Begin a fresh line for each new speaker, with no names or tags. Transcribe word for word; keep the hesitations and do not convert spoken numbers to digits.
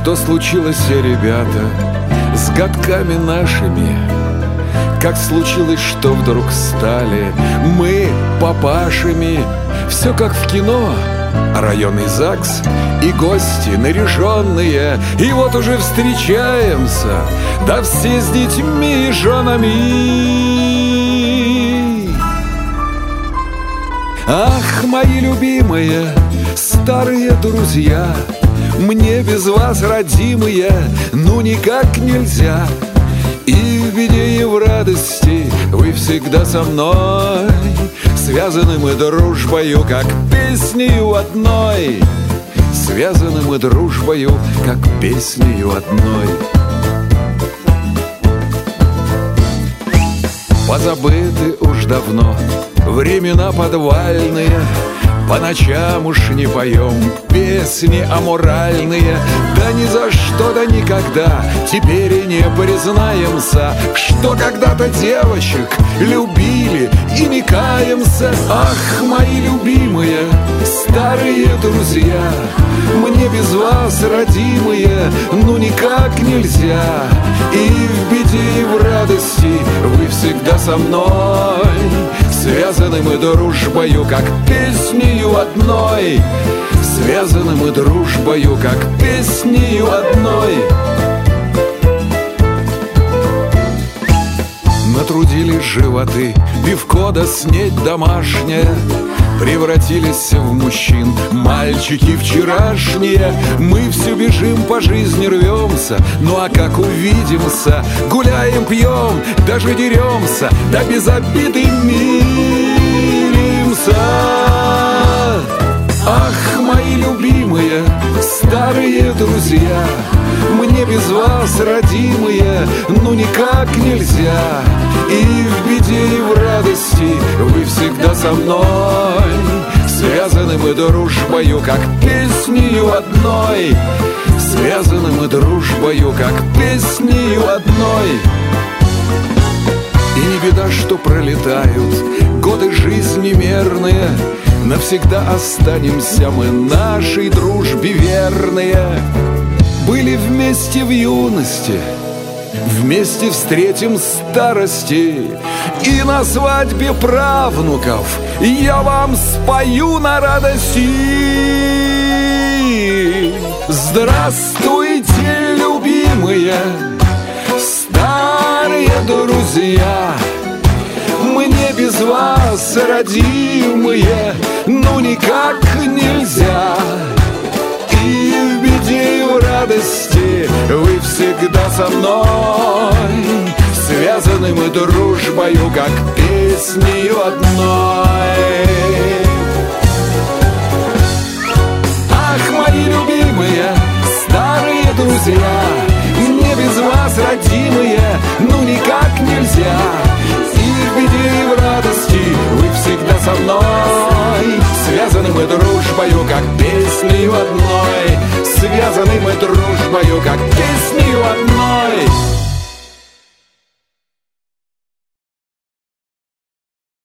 Что случилось, ребята, с годками нашими? Как случилось, что вдруг стали мы папашами? Все как в кино, районный ЗАГС и гости наряженные. И вот уже встречаемся, да все с детьми и женами. Ах, мои любимые старые друзья, мне без вас, родимые, ну никак нельзя. И в беде, и в радости вы всегда со мной, связаны мы дружбою, как песнею одной. Связаны мы дружбою, как песнею одной. Позабыты уж давно времена подвальные, по ночам уж не поем песни аморальные. Да ни за что, да никогда теперь и не признаемся, что когда-то девочек любили и не каемся. Ах, мои любимые старые друзья, мне без вас, родимые, ну никак нельзя. И в беде, и в радости вы всегда со мной, связаны мы дружбою, как песнею одной. Связаны мы дружбою, как песнею одной. Натрудились животы, пивко да снедь домашняя, превратились в мужчин мальчики вчерашние. Мы все бежим по жизни, рвемся, ну а как увидимся, гуляем, пьем, даже деремся, да без обиды миримся. Ах, мои любимые старые друзья, мне без вас, родимые, ну никак нельзя. И в беде, и в радости вы всегда со мной, связаны мы дружбою, как песнею одной. Связаны мы дружбою, как песнею одной. И не беда, что пролетают годы жизни мерные, навсегда останемся мы нашей дружбе верные. Были вместе в юности, вместе встретим старости, и на свадьбе правнуков я вам спою на радости. Здравствуйте, любимые старые друзья, мне без вас, родимые, ну никак нельзя. И в беде, и в радости вы всегда со мной, связаны мы дружбою, как песнею одной. Ах, мои любимые старые друзья, мне без вас, родимые, ну никак нельзя. И в беде, и в радости вы всегда со мной, связаны мы дружбою, как песнею одной. Связаны мы дружбою, как песнею одной.